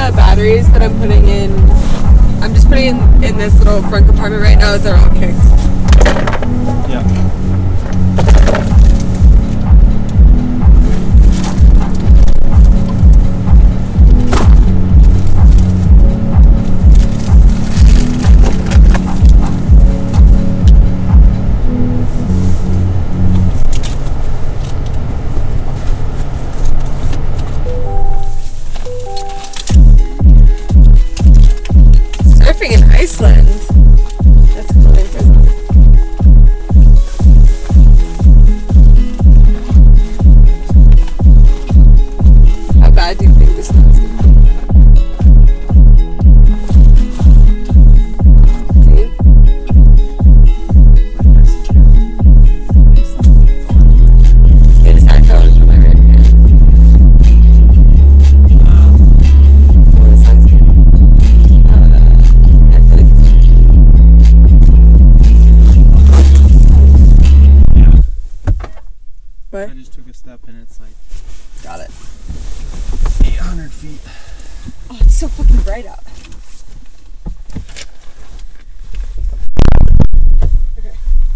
the batteries that I'm putting in, I'm just putting in this little front compartment right now. They're all kicked. Yeah. Surfing in Iceland. That's really impressive. How bad do you think this snow is going to be? Dude? It is not colors from my red hand. Oh, this sounds good. I feel like what? I just took a step and it's like Got it. 800 feet. Oh, it's so fucking bright out. Okay.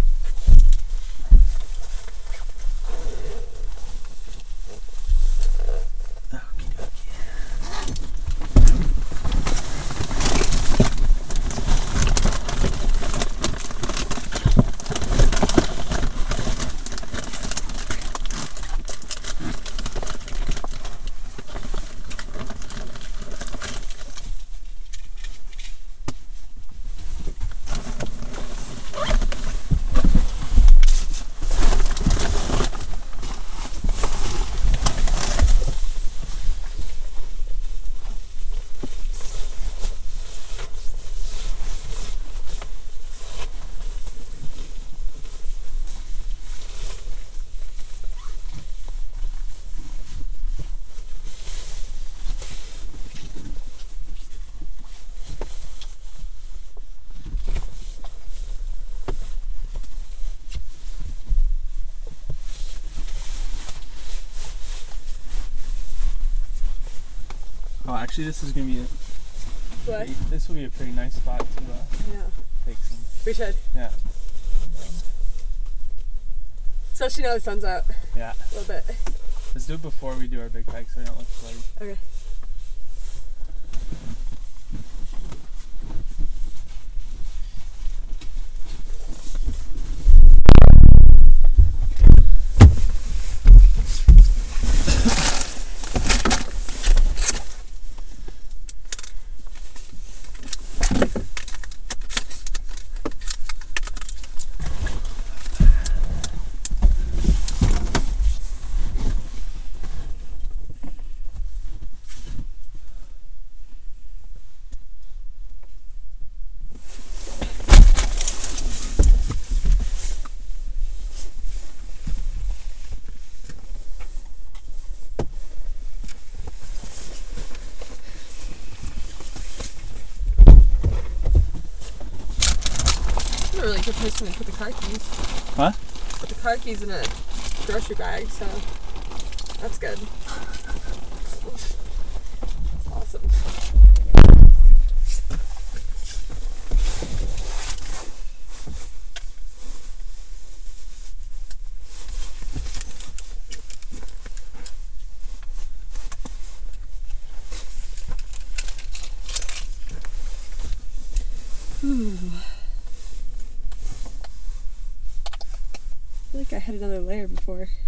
Oh, actually, this is gonna be What? this will be a pretty nice spot to Yeah. take some. We should. Yeah. Especially now the sun's out Yeah. a little bit. Let's do it before we do our big hike so we don't look sweaty. Okay. That's a really good place to put the car keys. What? Put the car keys in a grocery bag, so that's good. Awesome. I feel like I had another layer before.